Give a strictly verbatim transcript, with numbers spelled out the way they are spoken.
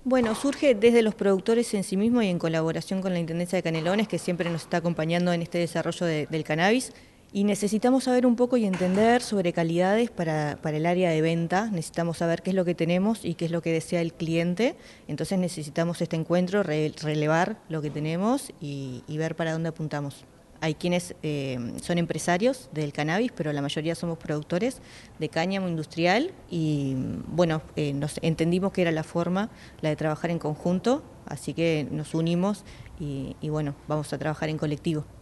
Bueno, surge desde los productores en sí mismos y en colaboración con la Intendencia de Canelones, que siempre nos está acompañando en este desarrollo de- del cannabis. Y necesitamos saber un poco y entender sobre calidades para, para el área de venta. Necesitamos saber qué es lo que tenemos y qué es lo que desea el cliente. Entonces necesitamos este encuentro, re- relevar lo que tenemos y, y ver para dónde apuntamos. Hay quienes eh, son empresarios del cannabis, pero la mayoría somos productores de cáñamo industrial y bueno, eh, nos entendimos que era la forma, la de trabajar en conjunto, así que nos unimos y, y bueno, vamos a trabajar en colectivo.